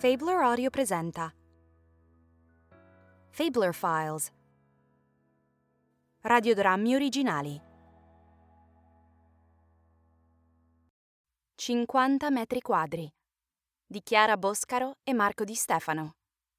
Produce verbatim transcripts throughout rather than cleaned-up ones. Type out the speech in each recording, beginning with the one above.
Fabler Audio presenta Fabler Files. Radiodrammi originali. cinquanta metri quadri di Chiara Boscaro e Marco Di Stefano.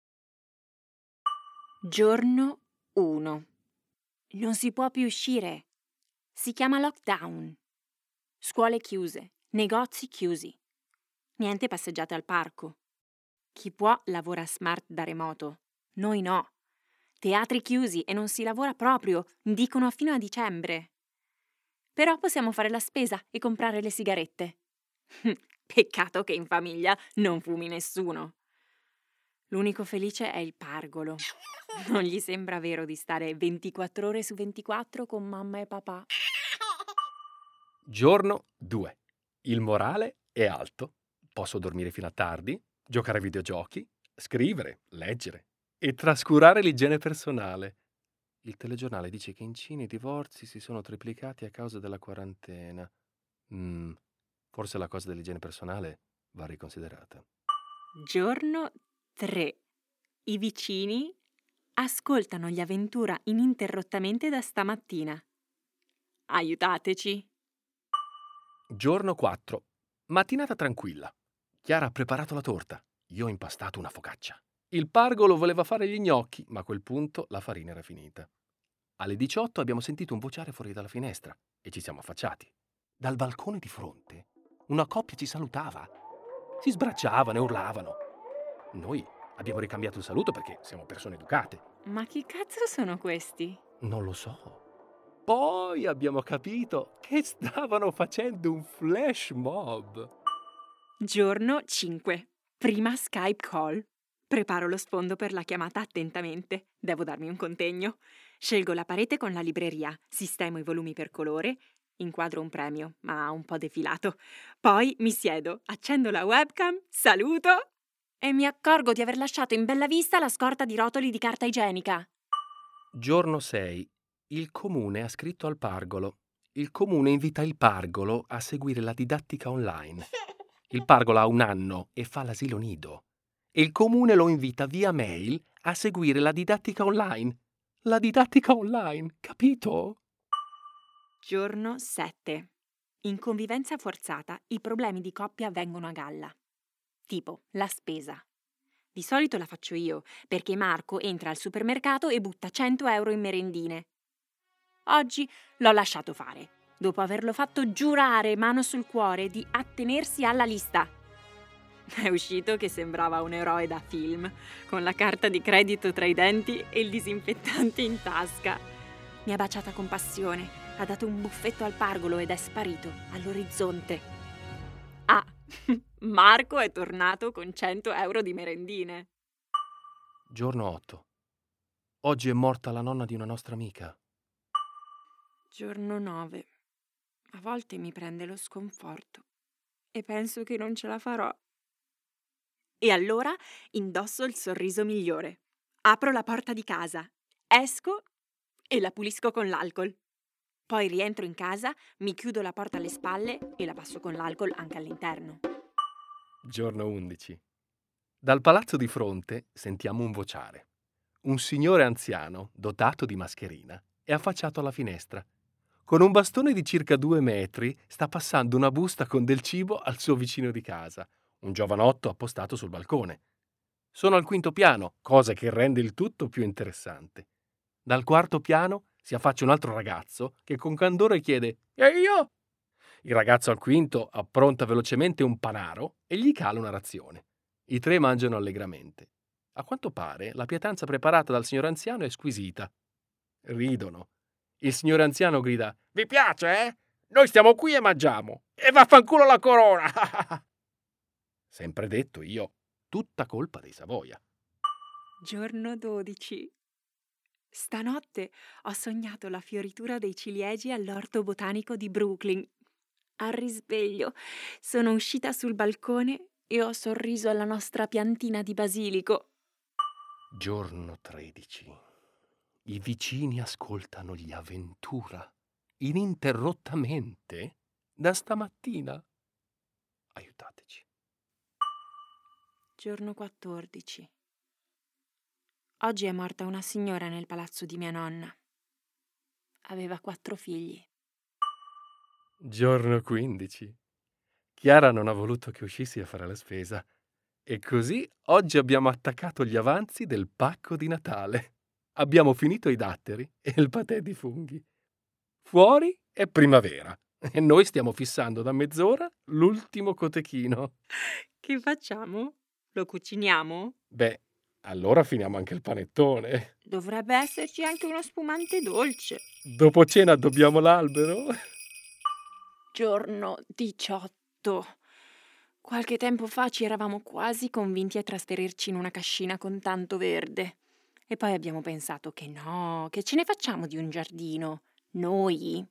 Giorno uno. Non si può più uscire. Si chiama lockdown. Scuole chiuse, negozi chiusi. Niente passeggiate al parco. Chi può lavora smart da remoto. Noi no. Teatri chiusi e non si lavora proprio, dicono fino a dicembre. Però possiamo fare la spesa e comprare le sigarette. Peccato che in famiglia non fumi nessuno. L'unico felice è il pargolo. Non gli sembra vero di stare ventiquattro ore su ventiquattro con mamma e papà. Giorno due. Il morale è alto. Posso dormire fino a tardi, giocare a videogiochi, scrivere, leggere e trascurare l'igiene personale. Il telegiornale dice che in Cina i divorzi si sono triplicati a causa della quarantena. Mm, forse la cosa dell'igiene personale va riconsiderata. Giorno tre. I vicini ascoltano gli Avventura ininterrottamente da stamattina. Aiutateci. Giorno quattro. Mattinata tranquilla. Chiara ha preparato la torta. Io ho impastato una focaccia. Il pargolo voleva fare gli gnocchi, ma a quel punto la farina era finita. Alle diciotto abbiamo sentito un vociare fuori dalla finestra e ci siamo affacciati. Dal balcone di fronte una coppia ci salutava. Si sbracciavano e urlavano. Noi abbiamo ricambiato il saluto perché siamo persone educate. Ma chi cazzo sono questi? Non lo so. Poi abbiamo capito che stavano facendo un flash mob. Giorno cinque. Prima Skype call. Preparo lo sfondo per la chiamata attentamente. Devo darmi un contegno. Scelgo la parete con la libreria, sistemo i volumi per colore, inquadro un premio, ma un po' defilato. Poi mi siedo, accendo la webcam, saluto e mi accorgo di aver lasciato in bella vista la scorta di rotoli di carta igienica. Giorno sei. Il comune ha scritto al pargolo. Il comune invita il pargolo a seguire la didattica online. Il pargolo ha un anno e fa l'asilo nido. E il comune lo invita via mail a seguire la didattica online. La didattica online, capito? Giorno sette. In convivenza forzata i problemi di coppia vengono a galla. Tipo la spesa. Di solito la faccio io, perché Marco entra al supermercato e butta cento euro in merendine. Oggi l'ho lasciato fare, dopo averlo fatto giurare mano sul cuore di attenersi alla lista. È uscito che sembrava un eroe da film, con la carta di credito tra i denti e il disinfettante in tasca. Mi ha baciata con passione, ha dato un buffetto al pargolo ed è sparito all'orizzonte. Ah, Marco è tornato con cento euro di merendine. Giorno otto. Oggi è morta la nonna di una nostra amica. Giorno nove. A volte mi prende lo sconforto e penso che non ce la farò. E allora indosso il sorriso migliore. Apro la porta di casa, esco e la pulisco con l'alcol. Poi rientro in casa, mi chiudo la porta alle spalle e la passo con l'alcol anche all'interno. Giorno undici. Dal palazzo di fronte sentiamo un vociare. Un signore anziano, dotato di mascherina, è affacciato alla finestra. Con un bastone di circa due metri sta passando una busta con del cibo al suo vicino di casa, un giovanotto appostato sul balcone. Sono al quinto piano, cosa che rende il tutto più interessante. Dal quarto piano si affaccia un altro ragazzo che con candore chiede «E io?». Il ragazzo al quinto appronta velocemente un panaro e gli cala una razione. I tre mangiano allegramente. A quanto pare la pietanza preparata dal signor anziano è squisita. Ridono. Il signore anziano grida «Vi piace, eh? Noi stiamo qui e mangiamo! E vaffanculo la corona!». Sempre detto io, tutta colpa dei Savoia. Giorno dodici. Stanotte ho sognato la fioritura dei ciliegi all'orto botanico di Brooklyn. Al risveglio sono uscita sul balcone e ho sorriso alla nostra piantina di basilico. Giorno tredici. I vicini ascoltano gli Avventura ininterrottamente da stamattina. Aiutateci. Giorno quattordici. Oggi è morta una signora nel palazzo di mia nonna. Aveva quattro figli. Giorno quindici. Chiara non ha voluto che uscissi a fare la spesa. E così oggi abbiamo attaccato gli avanzi del pacco di Natale. Abbiamo finito i datteri e il patè di funghi. Fuori è primavera e noi stiamo fissando da mezz'ora l'ultimo cotechino. Che facciamo? Lo cuciniamo? Beh, allora finiamo anche il panettone. Dovrebbe esserci anche uno spumante dolce. Dopo cena addobbiamo l'albero. Giorno diciotto. Qualche tempo fa ci eravamo quasi convinti a trasferirci in una cascina con tanto verde. E poi abbiamo pensato che no, che ce ne facciamo di un giardino. Noi?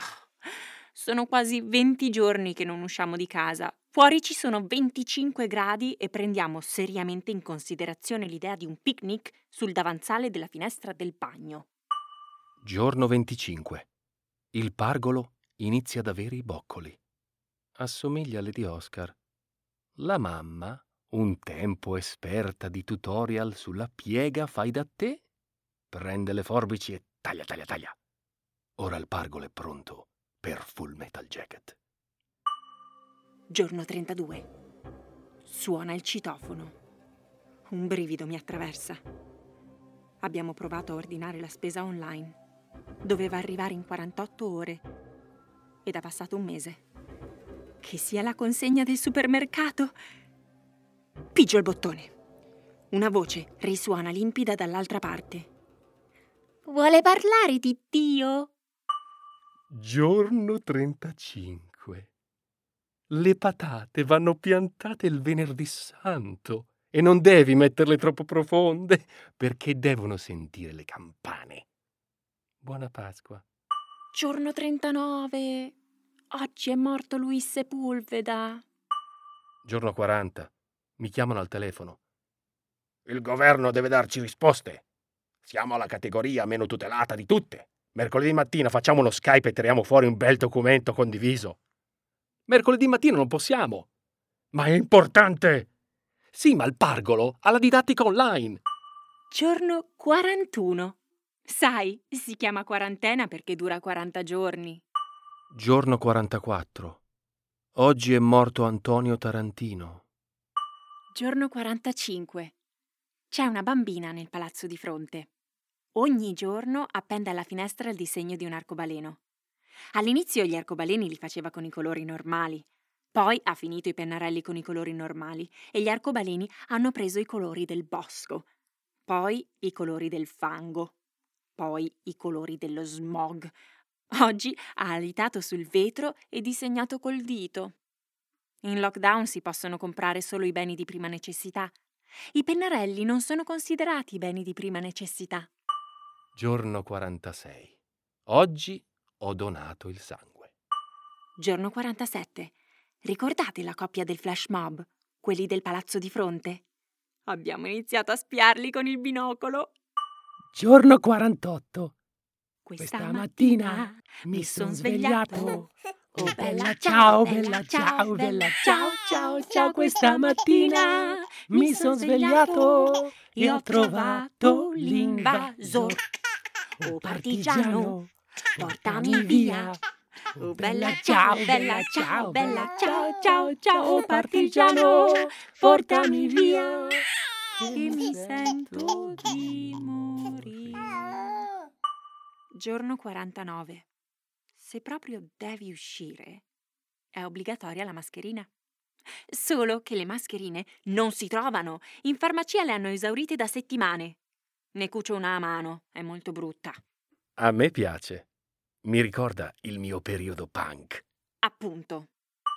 Sono quasi venti giorni che non usciamo di casa. Fuori ci sono venticinque gradi e prendiamo seriamente in considerazione l'idea di un picnic sul davanzale della finestra del bagno. Giorno venticinque. Il pargolo inizia ad avere i boccoli. Assomiglia alle di Oscar. La mamma, un tempo esperta di tutorial sulla piega fai da te, prende le forbici e taglia, taglia, taglia. Ora il pargolo è pronto per Full Metal Jacket. Giorno trentadue. Suona il citofono. Un brivido mi attraversa. Abbiamo provato a ordinare la spesa online. Doveva arrivare in quarantotto ore. Ed è passato un mese. Che sia la consegna del supermercato. Pigio il bottone. Una voce risuona limpida dall'altra parte. Vuole parlare di Dio? Giorno trentacinque. Le patate vanno piantate il venerdì santo e non devi metterle troppo profonde perché devono sentire le campane. Buona Pasqua. Giorno trentanove. Oggi è morto Luis Sepulveda. Giorno quaranta. Mi chiamano al telefono. Il governo deve darci risposte. Siamo la categoria meno tutelata di tutte. Mercoledì mattina facciamo uno Skype e tiriamo fuori un bel documento condiviso. Mercoledì mattina non possiamo. Ma è importante. Sì, ma il pargolo ha la didattica online. Giorno quarantuno. Sai, si chiama quarantena perché dura quaranta giorni. Giorno quarantaquattro. Oggi è morto Antonio Tarantino. Giorno quarantacinque. C'è una bambina nel palazzo di fronte. Ogni giorno appende alla finestra il disegno di un arcobaleno. All'inizio gli arcobaleni li faceva con i colori normali. Poi ha finito i pennarelli con i colori normali e gli arcobaleni hanno preso i colori del bosco. Poi i colori del fango. Poi i colori dello smog. Oggi ha alitato sul vetro e disegnato col dito. In lockdown si possono comprare solo i beni di prima necessità. I pennarelli non sono considerati beni di prima necessità. Giorno quarantasei. Oggi ho donato il sangue. Giorno quarantasette. Ricordate la coppia del flash mob? Quelli del palazzo di fronte? Abbiamo iniziato a spiarli con il binocolo. Giorno quarantotto. Questa, Questa mattina mattina mi mi son son svegliato. svegliato. Oh bella ciao, bella ciao, bella ciao, ciao, ciao. Questa mattina mi son svegliato e ho trovato l'invasor. Oh partigiano, portami via. Oh bella ciao, ciao, bella ciao, bella ciao, ciao, ciao. Oh partigiano, portami via. Che mi sento di morire. Giorno quarantanove. Se proprio devi uscire, è obbligatoria la mascherina. Solo che le mascherine non si trovano. In farmacia le hanno esaurite da settimane. Ne cucio una a mano, è molto brutta. A me piace. Mi ricorda il mio periodo punk. Appunto.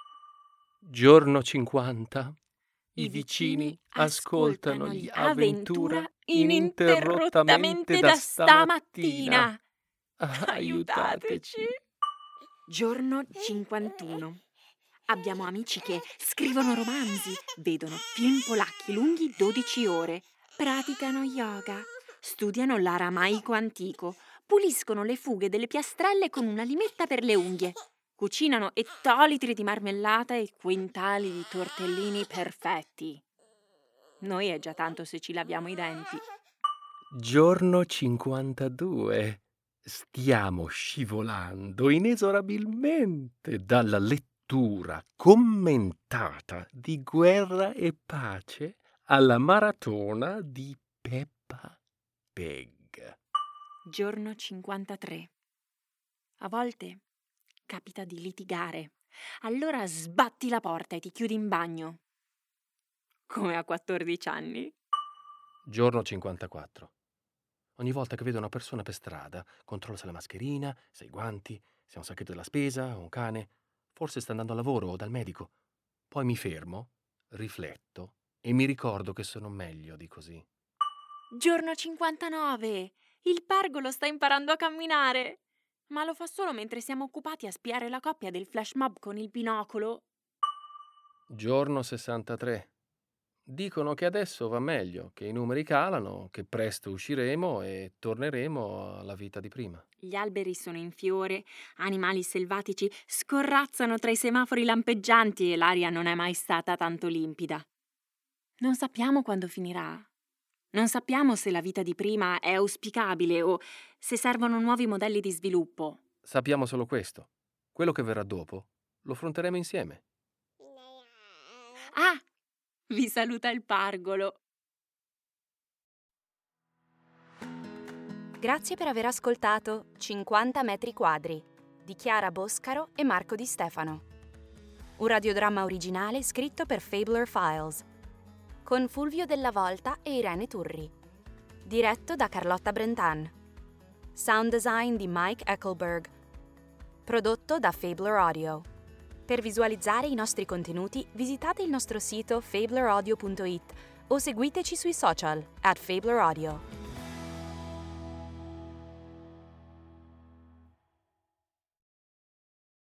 Giorno cinquanta. I, I vicini vicini ascoltano ascoltano gli gli Avventura Avventura ininterrottamente da stamattina. Aiutateci. Giorno cinquantuno. Abbiamo amici che scrivono romanzi, vedono film polacchi lunghi dodici ore, praticano yoga, studiano l'aramaico antico, puliscono le fughe delle piastrelle con una limetta per le unghie, cucinano ettolitri di marmellata e quintali di tortellini perfetti. Noi è già tanto se ci laviamo i denti. Giorno cinquantadue. Stiamo scivolando inesorabilmente dalla lettura commentata di Guerra e Pace alla maratona di Peppa Pig. Giorno cinquantatré. A volte capita di litigare. Allora sbatti la porta e ti chiudi in bagno. Come a quattordici anni. Giorno cinquantaquattro. Ogni volta che vedo una persona per strada, controllo se ha la mascherina, se ha i guanti, se ha un sacchetto della spesa o un cane, forse sta andando al lavoro o dal medico. Poi mi fermo, rifletto e mi ricordo che sono meglio di così. Giorno cinquantanove. Il pargolo sta imparando a camminare. Ma lo fa solo mentre siamo occupati a spiare la coppia del flash mob con il binocolo. Giorno sessantatré. Dicono che adesso va meglio, che i numeri calano, che presto usciremo e torneremo alla vita di prima. Gli alberi sono in fiore, animali selvatici scorrazzano tra i semafori lampeggianti e l'aria non è mai stata tanto limpida. Non sappiamo quando finirà. Non sappiamo se la vita di prima è auspicabile o se servono nuovi modelli di sviluppo. Sappiamo solo questo. Quello che verrà dopo lo affronteremo insieme. Ah! Vi saluta il pargolo. Grazie per aver ascoltato cinquanta metri quadri di Chiara Boscaro e Marco Di Stefano. Un radiodramma originale scritto per Fabler Files, con Fulvio Della Volta e Irene Turri. Diretto da Carlotta Brentan. Sound design di Mike Eckelberg. Prodotto da Fabler Audio. Per visualizzare i nostri contenuti visitate il nostro sito fabler audio punto it o seguiteci sui social at Fabler Audio.